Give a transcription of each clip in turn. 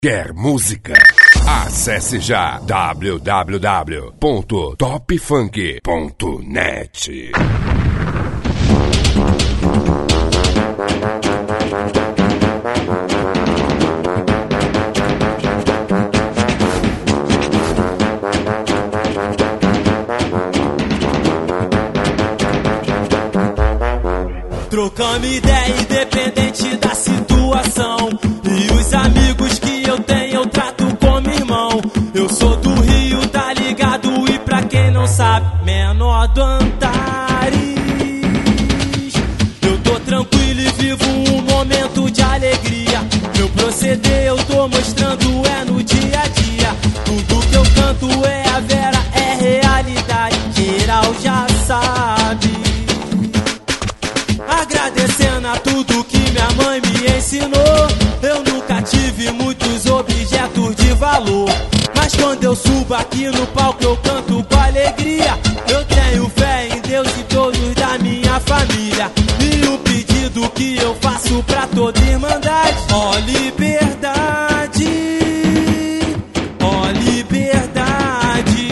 Quer música? Acesse já www.topfunk.net. Trocando ideia independente da situação. E os amigos que eu tenho eu trato como irmão. Eu sou do Rio, tá ligado? E pra quem não sabe, menor do Antares. Eu tô tranquilo e vivo um momento de alegria. Meu proceder eu tô mostrando é no dia a dia. Tudo que eu canto é a vera, é realidade. Geral já sabe. Agradecendo a tudo que minha mãe me ensinou. Eu nunca tive muitos objetos de valor, mas quando eu subo aqui no palco eu canto com alegria. Eu tenho fé em Deus e todos da minha família. E o pedido que eu faço pra toda irmandade: ó liberdade, ó liberdade.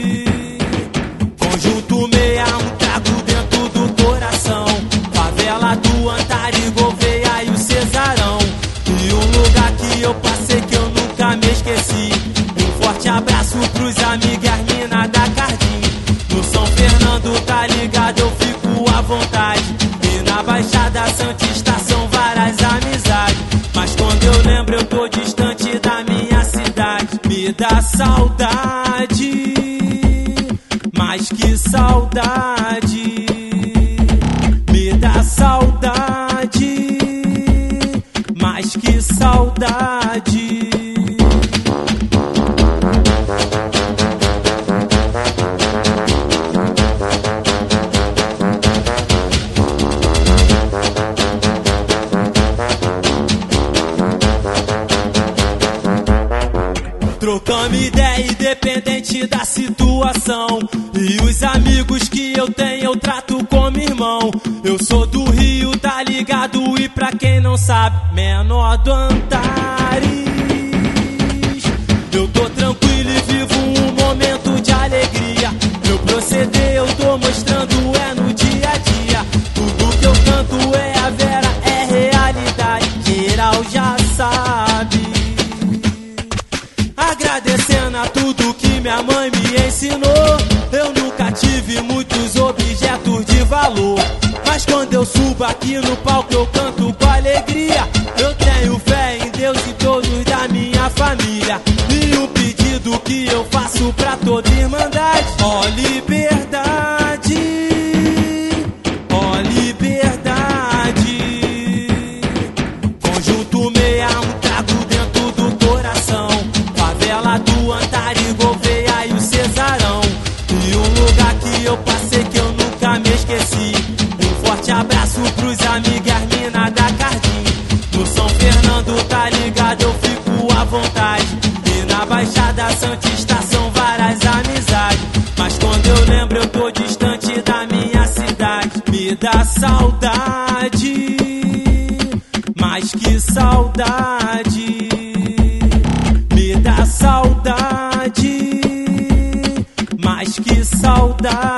Conjunto 61 trago dentro do coração. Favela do Antares, Gouveia e o Cesarão. E um lugar que eu passei que eu nunca me esqueci. Um forte abraço pros amigos e as minas da Cardim. No São Fernando, tá ligado, eu fico à vontade. E na Baixada Santista são várias amizades. Mas quando eu lembro eu tô distante da minha cidade. Me dá saudade, mais que saudade. Me dá saudade, mais que saudade. Trocando ideia independente da situação. E os amigos que eu tenho eu trato como irmão. Eu sou do Rio, tá ligado? E pra quem não sabe, menor do Antares. Eu tô tranquilo e vivo um momento de alegria. Meu proceder eu tô mostrando é no dia a dia. Tudo que eu canto é a vera, é realidade. Geral já sabe. Agradecendo a tudo que minha mãe me ensinou. Eu nunca tive muitos objetos de valor, mas quando eu subo aqui no palco eu canto com alegria. Eu tenho fé em Deus e todos da minha família. E o pedido que eu faço pra toda irmandade: ó liberdade, ó liberdade. Conjunto 61 trago dentro do coração. Favela do Antares, Gouveia e o Cesarão. E um lugar que eu passei que eu nunca me esqueci. Um forte abraço pros amigos e as minas da Cardim. No São Fernando, tá ligado, eu fico à vontade. E na Baixada Santista são várias amizades. Mas quando eu lembro eu tô distante da minha cidade. Me dá saudade, mais que saudade. Me dá saudade, mais que saudade.